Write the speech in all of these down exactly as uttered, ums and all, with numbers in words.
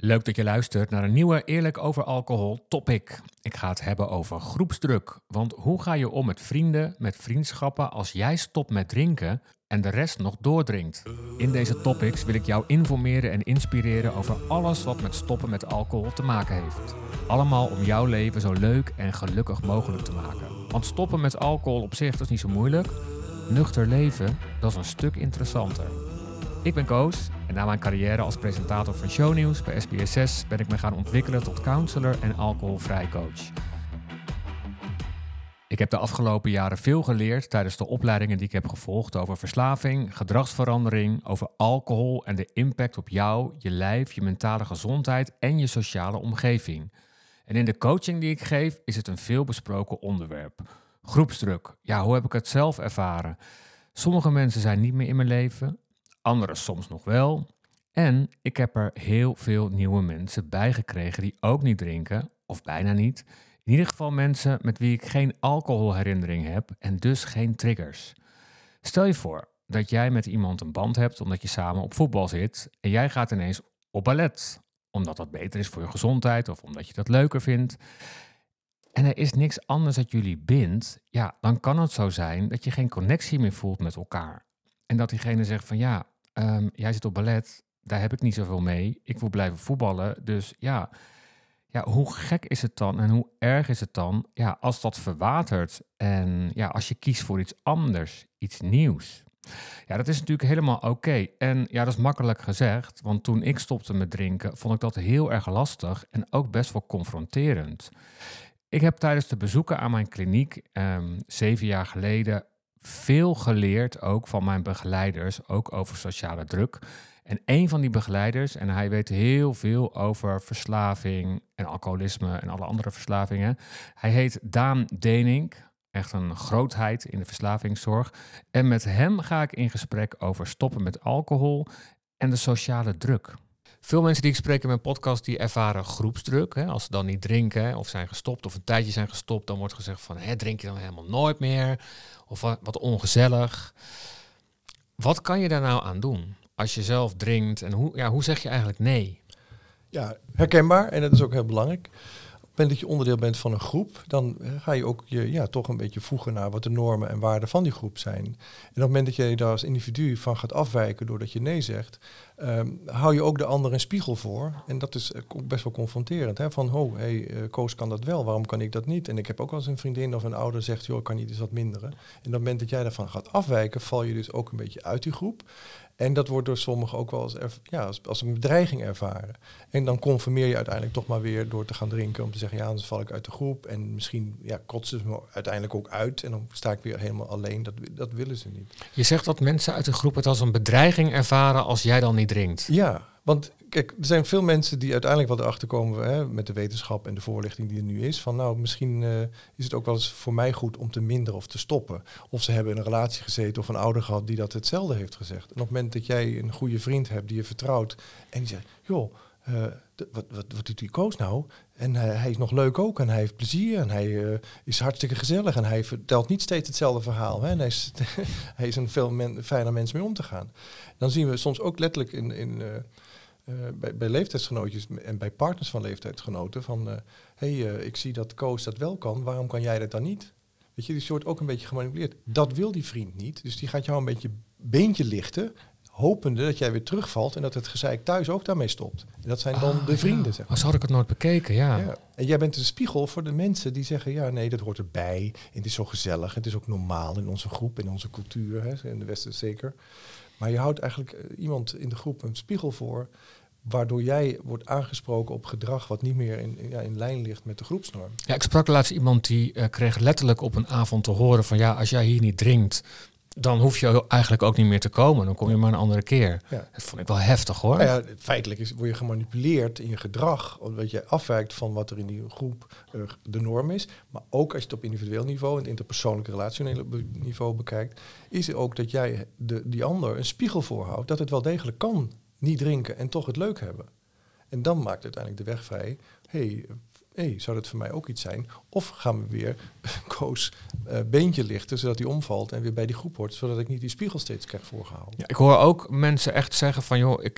Leuk dat je luistert naar een nieuwe Eerlijk over alcohol topic. Ik ga het hebben over groepsdruk. Want hoe ga je om met vrienden, met vriendschappen als jij stopt met drinken en de rest nog doordrinkt? In deze topics wil ik jou informeren en inspireren over alles wat met stoppen met alcohol te maken heeft. Allemaal om jouw leven zo leuk en gelukkig mogelijk te maken. Want stoppen met alcohol op zich dat is niet zo moeilijk. Nuchter leven, dat is een stuk interessanter. Ik ben Koos en na mijn carrière als presentator van shownieuws bij S B S zes ben ik me gaan ontwikkelen tot counselor en alcoholvrij coach. Ik heb de afgelopen jaren veel geleerd tijdens de opleidingen die ik heb gevolgd over verslaving, gedragsverandering, over alcohol en de impact op jou, je lijf, je mentale gezondheid en je sociale omgeving. En in de coaching die ik geef is het een veelbesproken onderwerp. Groepsdruk, ja, hoe heb ik het zelf ervaren? Sommige mensen zijn niet meer in mijn leven. Anderen soms nog wel. En ik heb er heel veel nieuwe mensen bij gekregen die ook niet drinken, of bijna niet. In ieder geval mensen met wie ik geen alcoholherinnering heb en dus geen triggers. Stel je voor dat jij met iemand een band hebt omdat je samen op voetbal zit en jij gaat ineens op ballet, omdat dat beter is voor je gezondheid of omdat je dat leuker vindt. En er is niks anders dat jullie bindt, ja, dan kan het zo zijn dat je geen connectie meer voelt met elkaar. En dat diegene zegt van ja, um, jij zit op ballet, daar heb ik niet zoveel mee. Ik wil blijven voetballen, dus ja, ja, hoe gek is het dan en hoe erg is het dan ja, als dat verwatert en ja, als je kiest voor iets anders, iets nieuws. Ja, dat is natuurlijk helemaal oké. Okay. En ja, dat is makkelijk gezegd, want toen ik stopte met drinken, vond ik dat heel erg lastig en ook best wel confronterend. Ik heb tijdens de bezoeken aan mijn kliniek um, zeven jaar geleden veel geleerd ook van mijn begeleiders, ook over sociale druk. En een van die begeleiders, en hij weet heel veel over verslaving en alcoholisme en alle andere verslavingen. Hij heet Daan Denink, echt een grootheid in de verslavingszorg. En met hem ga ik in gesprek over stoppen met alcohol en de sociale druk. Veel mensen die ik spreek in mijn podcast, die ervaren groepsdruk. Hè. Als ze dan niet drinken of zijn gestopt of een tijdje zijn gestopt, dan wordt gezegd van, hè, drink je dan helemaal nooit meer? Of wat, wat ongezellig. Wat kan je daar nou aan doen als je zelf drinkt? En hoe, ja, hoe zeg je eigenlijk nee? Ja, herkenbaar en dat is ook heel belangrijk. Op het moment dat je onderdeel bent van een groep, dan ga je ook je ja, toch een beetje voegen naar wat de normen en waarden van die groep zijn. En op het moment dat je daar als individu van gaat afwijken doordat je nee zegt, um, hou je ook de ander een spiegel voor. En dat is best wel confronterend. Hè? Van, oh, hey, uh, Koos kan dat wel, waarom kan ik dat niet? En ik heb ook wel eens een vriendin of een ouder zegt, joh, kan niet eens wat minderen. En op het moment dat jij daarvan gaat afwijken, val je dus ook een beetje uit die groep. En dat wordt door sommigen ook wel als, erv- ja, als, als een bedreiging ervaren. En dan conformeer je uiteindelijk toch maar weer door te gaan drinken. Om te zeggen, ja, anders val ik uit de groep. En misschien ja, kotsen ze me uiteindelijk ook uit. En dan sta ik weer helemaal alleen. Dat, dat willen ze niet. Je zegt dat mensen uit de groep het als een bedreiging ervaren als jij dan niet drinkt. Ja, want kijk, er zijn veel mensen die uiteindelijk wel erachter komen, hè, met de wetenschap en de voorlichting die er nu is. Van nou, misschien uh, is het ook wel eens voor mij goed om te minderen of te stoppen. Of ze hebben in een relatie gezeten of een ouder gehad die dat hetzelfde heeft gezegd. En op het moment dat jij een goede vriend hebt die je vertrouwt en die zegt, joh, uh, d- wat, wat, wat doet die Koos nou? En uh, hij is nog leuk ook en hij heeft plezier en hij uh, is hartstikke gezellig en hij vertelt niet steeds hetzelfde verhaal. Hè? En hij is, hij is een veel men, fijner mens mee om te gaan. Dan zien we soms ook letterlijk in... in uh, Uh, bij, bij leeftijdsgenootjes en bij partners van leeftijdsgenoten van, uh, hé, hey, uh, ik zie dat Koos dat wel kan, waarom kan jij dat dan niet? Weet je, die wordt ook een beetje gemanipuleerd. Dat wil die vriend niet, dus die gaat jou een beetje beentje lichten, hopende dat jij weer terugvalt en dat het gezeik thuis ook daarmee stopt. En dat zijn dan ah, de vrienden, ja. zeg maar. Als had ik het nooit bekeken, ja. ja. En jij bent een spiegel voor de mensen die zeggen, ja, nee, dat hoort erbij. En het is zo gezellig, het is ook normaal in onze groep, in onze cultuur, hè, in de Westen zeker. Maar je houdt eigenlijk uh, iemand in de groep een spiegel voor, waardoor jij wordt aangesproken op gedrag wat niet meer in, ja, in lijn ligt met de groepsnorm. Ja, ik sprak laatst iemand die uh, kreeg letterlijk op een avond te horen van ja, als jij hier niet drinkt, dan hoef je eigenlijk ook niet meer te komen. Dan kom je maar een andere keer. Ja. Dat vond ik wel heftig hoor. Nou ja, feitelijk is, word je gemanipuleerd in je gedrag, omdat je afwijkt van wat er in die groep uh, de norm is. Maar ook als je het op individueel niveau en het interpersoonlijke relationele be- niveau bekijkt, is het ook dat jij de, die ander een spiegel voorhoudt dat het wel degelijk kan niet drinken en toch het leuk hebben. En dan maakt uiteindelijk de weg vrij. Hé, hey, hey, zou dat voor mij ook iets zijn? Of gaan we weer Koos uh, beentje lichten, zodat hij omvalt en weer bij die groep hoort, zodat ik niet die spiegel steeds krijg voorgehouden. Ja, ik hoor ook mensen echt zeggen van joh, ik, ik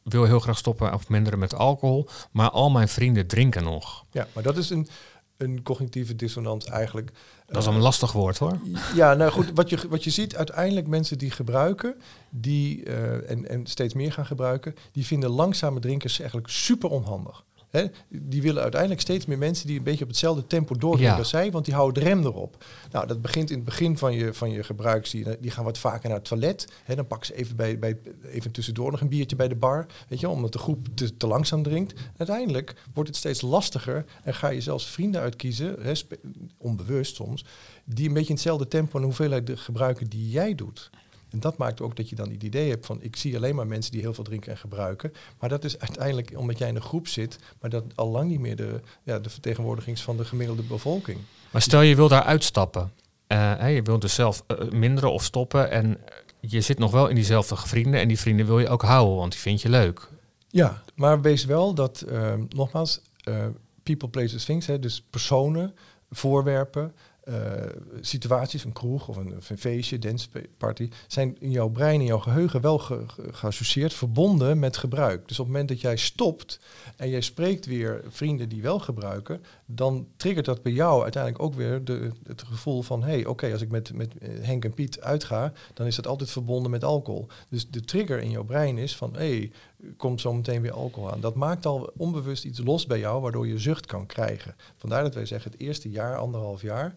wil heel graag stoppen of minderen met alcohol, maar al mijn vrienden drinken nog. Ja, maar dat is een, een cognitieve dissonant eigenlijk. Dat is een lastig woord hoor. Ja, nou goed, wat je, wat je ziet, uiteindelijk mensen die gebruiken, die uh, en, en steeds meer gaan gebruiken, die vinden langzame drinkers eigenlijk super onhandig. He, die willen uiteindelijk steeds meer mensen die een beetje op hetzelfde tempo doorgaan ja. als zij, want die houden de rem erop. Nou, dat begint in het begin van je, van je gebruik, zie je, die gaan wat vaker naar het toilet. He, dan pakken ze even, bij, bij, even tussendoor nog een biertje bij de bar, weet je, omdat de groep te, te langzaam drinkt. Uiteindelijk wordt het steeds lastiger en ga je zelfs vrienden uitkiezen, he, spe, onbewust soms, die een beetje in hetzelfde tempo en hoeveelheid gebruiken die jij doet. En dat maakt ook dat je dan het idee hebt van, ik zie alleen maar mensen die heel veel drinken en gebruiken. Maar dat is uiteindelijk omdat jij in een groep zit, maar dat al lang niet meer de, ja, de vertegenwoordiging is van de gemiddelde bevolking. Maar stel je wil daar uitstappen. Uh, je wilt dus zelf uh, minderen of stoppen en je zit nog wel in diezelfde vrienden en die vrienden wil je ook houden, want die vind je leuk. Ja, maar wees wel dat, uh, nogmaals, uh, people, places, things, hè, dus personen, voorwerpen, Uh, situaties, een kroeg of een, of een feestje, danceparty, zijn in jouw brein, in jouw geheugen wel ge, ge, geassocieerd, verbonden met gebruik. Dus op het moment dat jij stopt en jij spreekt weer vrienden die wel gebruiken, dan triggert dat bij jou uiteindelijk ook weer de, het gevoel van, hé, hey, oké, okay, als ik met, met Henk en Piet uitga, dan is dat altijd verbonden met alcohol. Dus de trigger in jouw brein is van, hé, hey, komt zo meteen weer alcohol aan. Dat maakt al onbewust iets los bij jou, waardoor je zucht kan krijgen. Vandaar dat wij zeggen, het eerste jaar, anderhalf jaar,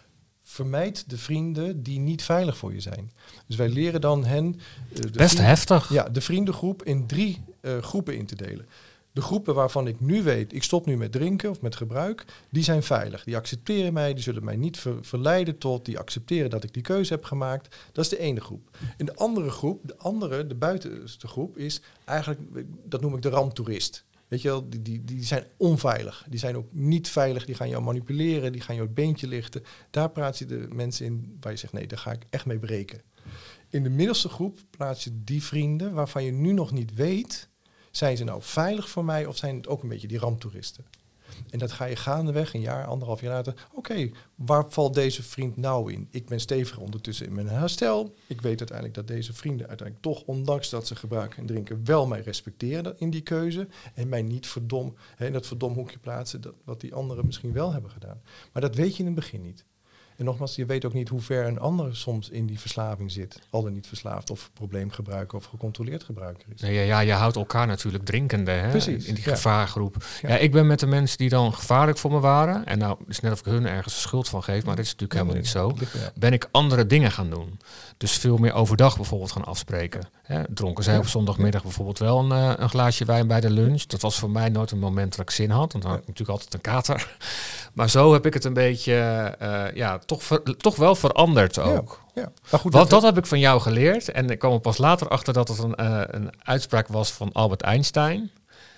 vermijd de vrienden die niet veilig voor je zijn. Dus wij leren dan hen... Uh, de Best vrienden, heftig. Ja, de vriendengroep in drie uh, groepen in te delen. De groepen waarvan ik nu weet, ik stop nu met drinken of met gebruik, die zijn veilig. Die accepteren mij, die zullen mij niet ver, verleiden tot, die accepteren dat ik die keuze heb gemaakt. Dat is de ene groep. In de andere groep, de andere, de buitenste groep, is eigenlijk, dat noem ik de ramptoerist. Weet je wel, die, die, die zijn onveilig. Die zijn ook niet veilig, die gaan jou manipuleren, die gaan jou het beentje lichten. Daar plaats je de mensen in waar je zegt, nee, daar ga ik echt mee breken. In de middelste groep plaats je die vrienden waarvan je nu nog niet weet, zijn ze nou veilig voor mij of zijn het ook een beetje die ramptoeristen? En dat ga je gaandeweg, een jaar, anderhalf jaar later. Oké, okay, waar valt deze vriend nou in? Ik ben stevig ondertussen in mijn herstel. Ik weet uiteindelijk dat deze vrienden uiteindelijk toch, ondanks dat ze gebruiken en drinken, wel mij respecteren in die keuze. En mij niet verdom, hè, in dat verdomhoekje plaatsen, dat, wat die anderen misschien wel hebben gedaan. Maar dat weet je in het begin niet. En nogmaals, je weet ook niet hoe ver een ander soms in die verslaving zit. Al dan niet verslaafd of probleemgebruiker of gecontroleerd gebruiker is. Ja, ja, ja, je houdt elkaar natuurlijk drinkende, hè? Precies, in die ja. gevaargroep. Ja. Ja. ja, ik ben met de mensen die dan gevaarlijk voor me waren. En nou, het is net of ik hun ergens de schuld van geef, maar dit is natuurlijk helemaal niet zo. Ben ik andere dingen gaan doen. Dus veel meer overdag bijvoorbeeld gaan afspreken. Hè, dronken zij Ja. op zondagmiddag bijvoorbeeld wel een, uh, een glaasje wijn bij de lunch. Dat was voor mij nooit een moment dat ik zin had. Want dan had ik natuurlijk altijd een kater. Maar zo heb ik het een beetje, uh, ja, toch, ver, toch wel veranderd ook. Ja, ja. Maar goed, Want dat, dat heb ik van jou geleerd. En ik kwam er pas later achter dat het een, uh, een uitspraak was van Albert Einstein.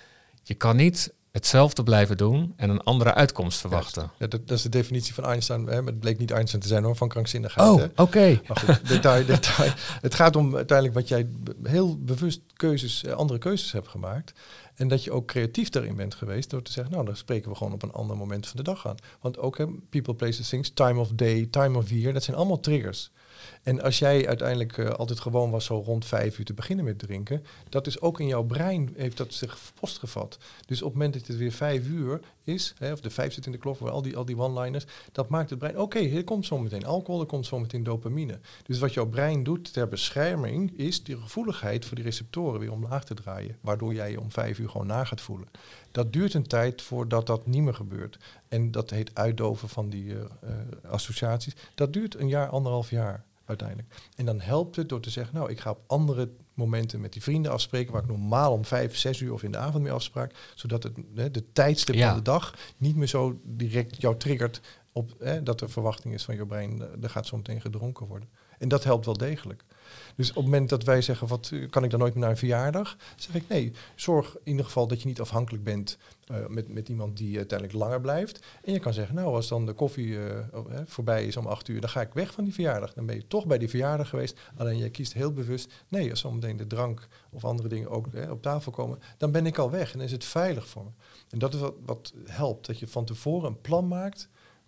Je kan niet hetzelfde blijven doen en een andere uitkomst verwachten. Ja, dat, dat is de definitie van Einstein. Hè, maar het bleek niet Einstein te zijn hoor, van krankzinnigheid. Oh, oké. Okay. Maar goed, detail, detail. Het gaat om uiteindelijk wat jij heel bewust keuzes, andere keuzes hebt gemaakt. En dat je ook creatief daarin bent geweest door te zeggen, nou, dan spreken we gewoon op een ander moment van de dag aan. Want ook, hè, people, places, things, time of day, time of year, dat zijn allemaal triggers. En als jij uiteindelijk uh, altijd gewoon was zo rond vijf uur te beginnen met drinken, dat is ook in jouw brein, heeft dat zich postgevat. Dus op het moment dat het weer vijf uur is, hè, of de vijf zit in de klok, al die, al die one-liners, dat maakt het brein, oké, okay, hier komt zo meteen alcohol, er komt zo meteen dopamine. Dus wat jouw brein doet ter bescherming, is die gevoeligheid voor die receptoren weer omlaag te draaien, waardoor jij je om vijf uur gewoon na gaat voelen. Dat duurt een tijd voordat dat niet meer gebeurt. En dat heet uitdoven van die uh, uh, associaties. Dat duurt een jaar, anderhalf jaar uiteindelijk. En dan helpt het door te zeggen, nou, ik ga op andere momenten met die vrienden afspreken, waar ik normaal om vijf, zes uur of in de avond mee afspraak, zodat het, hè, de tijdstip ja. van de dag niet meer zo direct jou triggert op hè, dat er verwachting is van je brein, er gaat zo meteen gedronken worden. En dat helpt wel degelijk. Dus op het moment dat wij zeggen, wat kan ik dan nooit meer naar een verjaardag? Zeg ik, nee, zorg in ieder geval dat je niet afhankelijk bent uh, met, met iemand die uiteindelijk langer blijft. En je kan zeggen, nou, als dan de koffie uh, oh, hè, voorbij is om acht uur, dan ga ik weg van die verjaardag. Dan ben je toch bij die verjaardag geweest. Alleen jij kiest heel bewust, nee, als zometeen de drank of andere dingen ook hè, op tafel komen, dan ben ik al weg en dan is het veilig voor me. En dat is wat, wat helpt, dat je van tevoren een plan maakt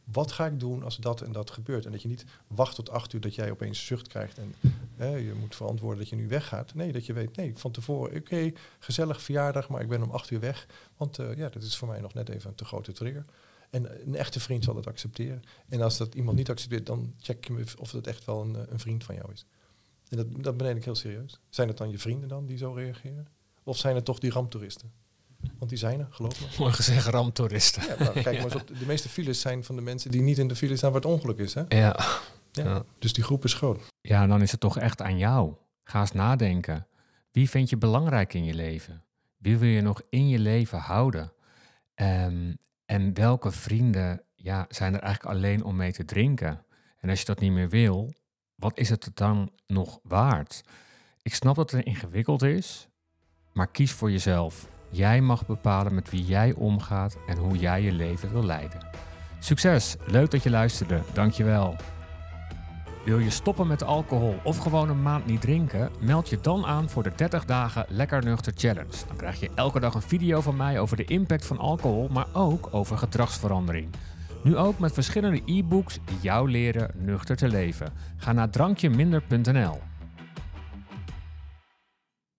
wat ga ik doen als dat en dat gebeurt? En dat je niet wacht tot acht uur dat jij opeens zucht krijgt en hè, je moet verantwoorden dat je nu weggaat. Nee, dat je weet, nee, van tevoren, oké, okay, gezellig verjaardag, maar ik ben om acht uur weg. Want uh, ja, dat is voor mij nog net even een te grote trigger. En een echte vriend zal dat accepteren. En als dat iemand niet accepteert, dan check je of dat echt wel een, een vriend van jou is. En dat, dat ben ik heel serieus. Zijn het dan je vrienden dan die zo reageren? Of zijn het toch die ramptoeristen? Want die zijn er, geloof me. Mooi gezegd, ramptoeristen. Ja, nou, kijk maar eens op. De, de meeste files zijn van de mensen die niet in de file staan waar het ongeluk is. Hè? Ja. Ja. Ja. Dus die groep is groot. Ja, dan is het toch echt aan jou. Ga eens nadenken. Wie vind je belangrijk in je leven? Wie wil je nog in je leven houden? Um, en welke vrienden ja, zijn er eigenlijk alleen om mee te drinken? En als je dat niet meer wil, wat is het dan nog waard? Ik snap dat het ingewikkeld is, maar kies voor jezelf. Jij mag bepalen met wie jij omgaat en hoe jij je leven wil leiden. Succes! Leuk dat je luisterde. Dank je wel. Wil je stoppen met alcohol of gewoon een maand niet drinken? Meld je dan aan voor de dertig dagen Lekker Nuchter Challenge. Dan krijg je elke dag een video van mij over de impact van alcohol, maar ook over gedragsverandering. Nu ook met verschillende e-books die jou leren nuchter te leven. Ga naar drankjeminder punt n l.